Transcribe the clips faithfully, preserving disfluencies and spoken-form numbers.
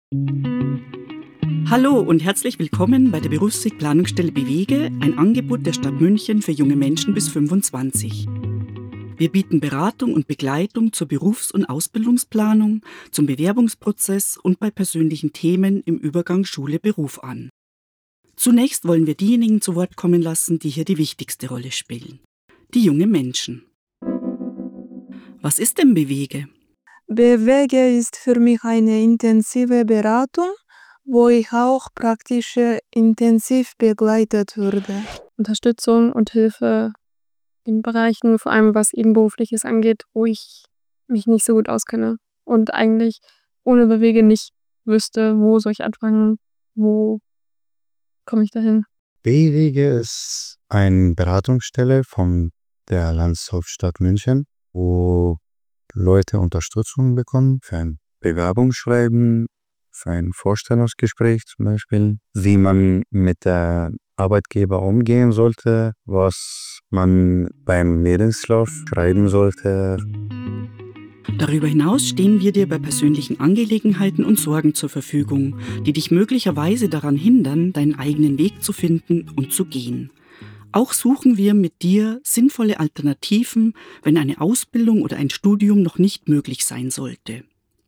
Hallo und herzlich willkommen bei der Berufswegplanungsstelle BEWEGE, ein Angebot der Stadt München für junge Menschen bis fünfundzwanzig. Wir bieten Beratung und Begleitung zur Berufs- und Ausbildungsplanung, zum Bewerbungsprozess und bei persönlichen Themen im Übergang Schule-Beruf an. Zunächst wollen wir diejenigen zu Wort kommen lassen, die hier die wichtigste Rolle spielen: die jungen Menschen. Was ist denn BEWEGE? BEWEGE ist für mich eine intensive Beratung, wo ich auch praktisch intensiv begleitet wurde. Unterstützung und Hilfe in Bereichen, vor allem was eben Berufliches angeht, wo ich mich nicht so gut auskenne und eigentlich ohne BEWEGE nicht wüsste, wo soll ich anfangen, wo komme ich dahin. BEWEGE ist eine Beratungsstelle von der Landeshauptstadt München, wo Leute Unterstützung bekommen für ein Bewerbungsschreiben, für ein Vorstellungsgespräch zum Beispiel, wie man mit der Arbeitgeber umgehen sollte, was man beim Lebenslauf schreiben sollte. Darüber hinaus stehen wir dir bei persönlichen Angelegenheiten und Sorgen zur Verfügung, die dich möglicherweise daran hindern, deinen eigenen Weg zu finden und zu gehen. Auch suchen wir mit dir sinnvolle Alternativen, wenn eine Ausbildung oder ein Studium noch nicht möglich sein sollte.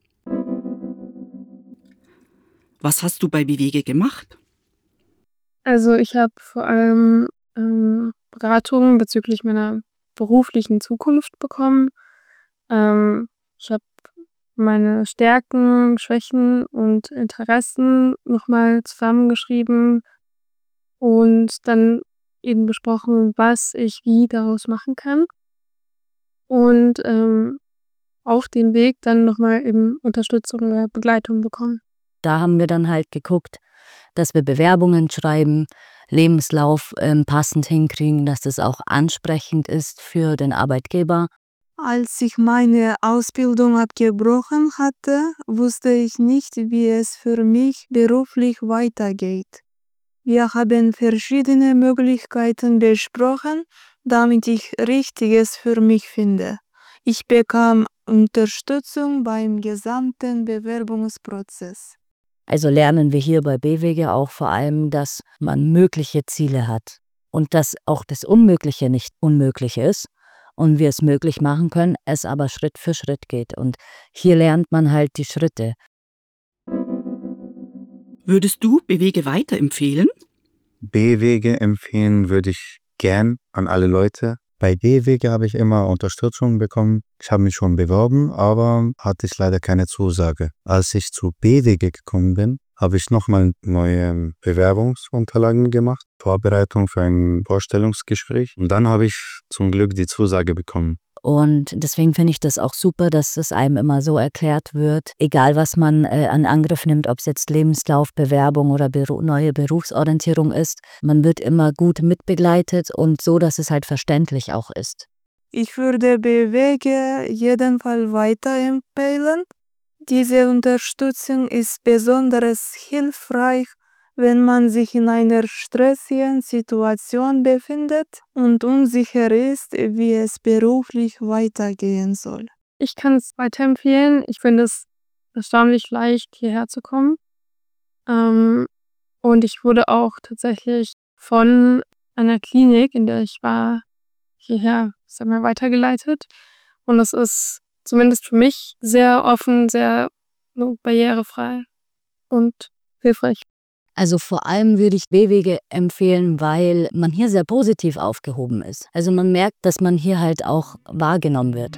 Was hast du bei BEWEGE gemacht? Also ich habe vor allem ähm, Beratungen bezüglich meiner beruflichen Zukunft bekommen. Ähm, ich habe meine Stärken, Schwächen und Interessen nochmal zusammengeschrieben und dann eben besprochen, was ich wie daraus machen kann. Und ähm, auf den Weg dann nochmal eben Unterstützung oder Begleitung bekommen. Da haben wir dann halt geguckt, dass wir Bewerbungen schreiben, Lebenslauf ähm, passend hinkriegen, dass das auch ansprechend ist für den Arbeitgeber. Als ich meine Ausbildung abgebrochen hatte, wusste ich nicht, wie es für mich beruflich weitergeht. Wir haben verschiedene Möglichkeiten besprochen, damit ich Richtiges für mich finde. Ich bekam Unterstützung beim gesamten Bewerbungsprozess. Also lernen wir hier bei BEWEGE auch vor allem, dass man mögliche Ziele hat und dass auch das Unmögliche nicht unmöglich ist und wir es möglich machen können, es aber Schritt für Schritt geht. Und hier lernt man halt die Schritte. Würdest du BEWEGE weiterempfehlen? BEWEGE empfehlen würde ich gern an alle Leute. Bei BEWEGE habe ich immer Unterstützung bekommen. Ich habe mich schon beworben, aber hatte ich leider keine Zusage. Als ich zu BEWEGE gekommen bin, habe ich nochmal neue Bewerbungsunterlagen gemacht, Vorbereitung für ein Vorstellungsgespräch. Und dann habe ich zum Glück die Zusage bekommen. Und deswegen finde ich das auch super, dass es einem immer so erklärt wird, egal was man äh, an Angriff nimmt, ob es jetzt Lebenslauf, Bewerbung oder Beru- neue Berufsorientierung ist. Man wird immer gut mitbegleitet und so, dass es halt verständlich auch ist. Ich würde BEWEGE jedenfalls weiterempfehlen. Diese Unterstützung ist besonders hilfreich, wenn man sich in einer stressigen Situation befindet und unsicher ist, wie es beruflich weitergehen soll. Ich kann es weiterempfehlen. Ich finde es erstaunlich leicht, hierher zu kommen. Ähm, und ich wurde auch tatsächlich von einer Klinik, in der ich war, hierher sagen wir, weitergeleitet. Und es ist zumindest für mich sehr offen, sehr so, barrierefrei und hilfreich. Also vor allem würde ich BEWEGE empfehlen, weil man hier sehr positiv aufgehoben ist. Also man merkt, dass man hier halt auch wahrgenommen wird.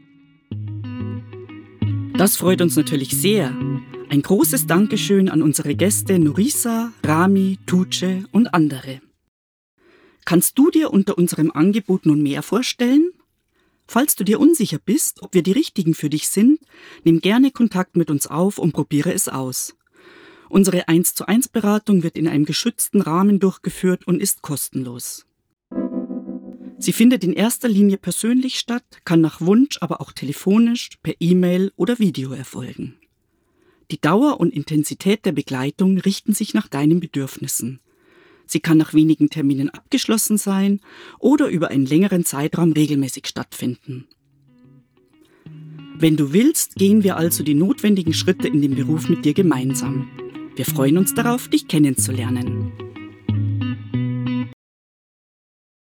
Das freut uns natürlich sehr. Ein großes Dankeschön an unsere Gäste Nurisa, Rami, Tuce und andere. Kannst du dir unter unserem Angebot nun mehr vorstellen? Falls du dir unsicher bist, ob wir die Richtigen für dich sind, nimm gerne Kontakt mit uns auf und probiere es aus. Unsere eins zu eins Beratung wird in einem geschützten Rahmen durchgeführt und ist kostenlos. Sie findet in erster Linie persönlich statt, kann nach Wunsch aber auch telefonisch, per E-Mail oder Video erfolgen. Die Dauer und Intensität der Begleitung richten sich nach deinen Bedürfnissen. Sie kann nach wenigen Terminen abgeschlossen sein oder über einen längeren Zeitraum regelmäßig stattfinden. Wenn du willst, gehen wir also die notwendigen Schritte in den Beruf mit dir gemeinsam. Wir freuen uns darauf, dich kennenzulernen.